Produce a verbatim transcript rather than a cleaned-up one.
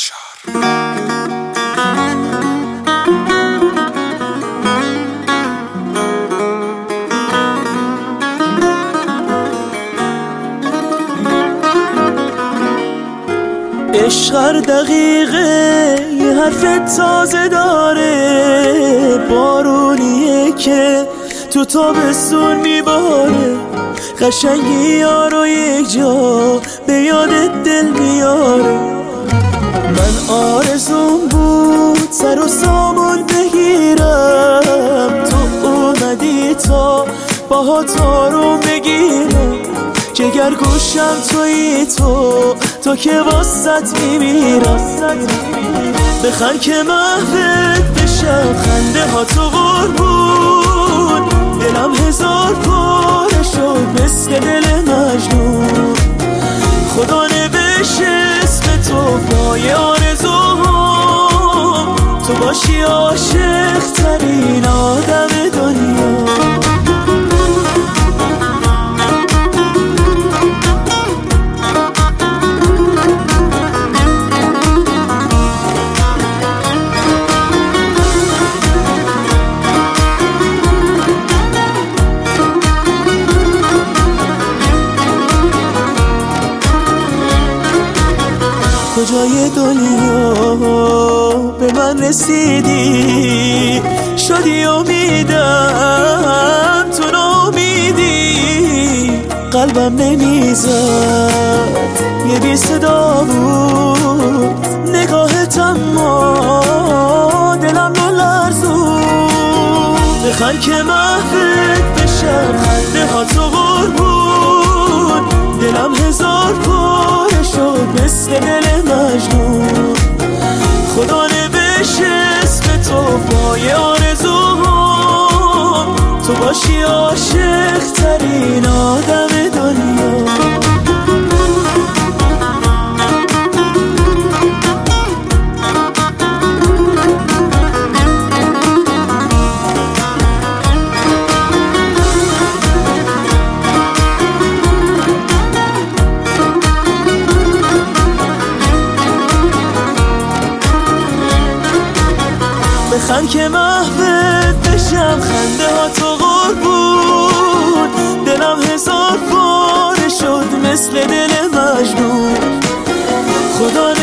انتشار. عشق هر دقیقه یه حرف تازه داره، بارونیه که تو تابستون میباره، قشنگی یارو یک جا به یادت دل میاره. من آرزون بود سر و سامون بگیرم، تو اومدی تا باهات آروم بگیرم، جگر گوشم تویی تو تو که واسط میمیرم. بخند که محوت بشم خنده ها تو قربون، دلم هزار پاره شد مثل دل مجنون. خدا نوشت اسم تو پای آرزوها، تو باشی عاشق ترین آدم دنیا. کجای دنیا به من رسیدی، شدی امیدم تو ناامیدی، قلبم نمیزد یه بی صدا بود، نگاهت اما دلم رو لرزون. بخند که محوت بشم خنده ها تو قربون، دلم هزار پاره شد مثل دل مجنون. خدا نوشت اسم تو پای آرزوها، تو باشی عاشق ترین آدم دنیا. بخند که محوت بشم خنده ها تو قربون، دلم هزار پاره شد مثل دل مجنون. خدا